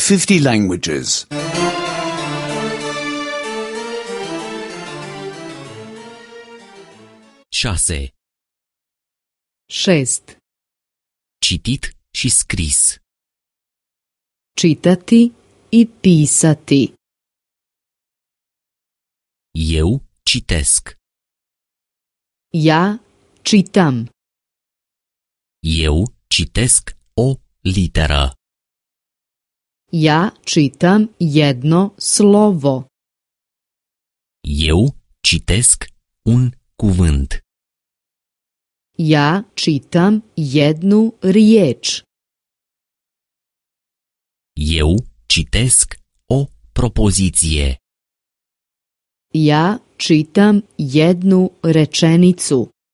50 languages. 6. 6. Citit și scris. Čitati i pisati. Eu citesc. Ja čitam. Eu citesc o literă. Ja čitam jedno slovo. Eu citesc un cuvânt. Ja čitam jednu riječ. Eu citesc o propoziție. Ja čitam jednu rečenicu.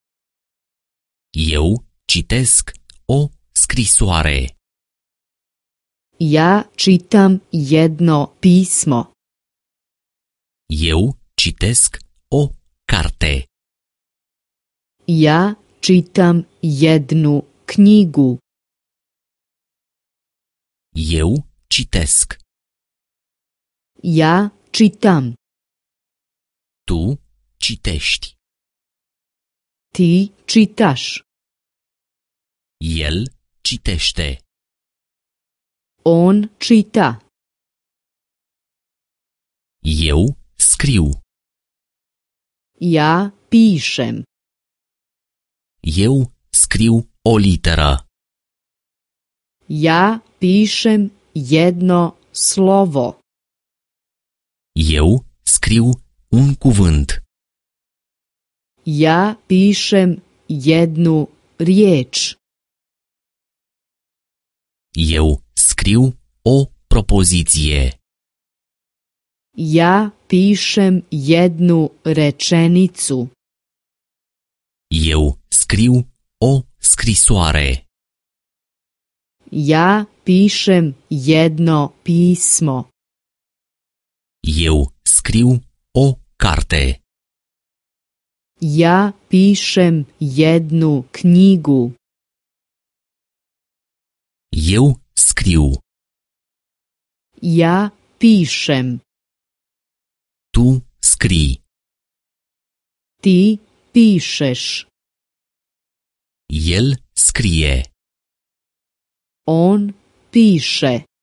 Eu citesc o scrisoare. Ja čitam jedno pismo. Eu citesc o carte. Ja čitam jednu knjigu. Eu citesc. Ja čitam. Tu citești. Ti čitaš. El citește. On čita. Eu scriu. Ja pišem. Eu scriu o literă. Ja pišem jedno slovo. Eu scriu un cuvânt. Ja pišem jednu riječ. Eu scriu o propoziție. Ja pišem jednu rečenicu. Eu scriu o scrisoare. Ja pišem jedno pismo. Eu scriu o carte. Ja pišem jednu knjigu. Eu scriu. Ja pišem. Tu scrii. Ti pišeš. El scrie. On piše.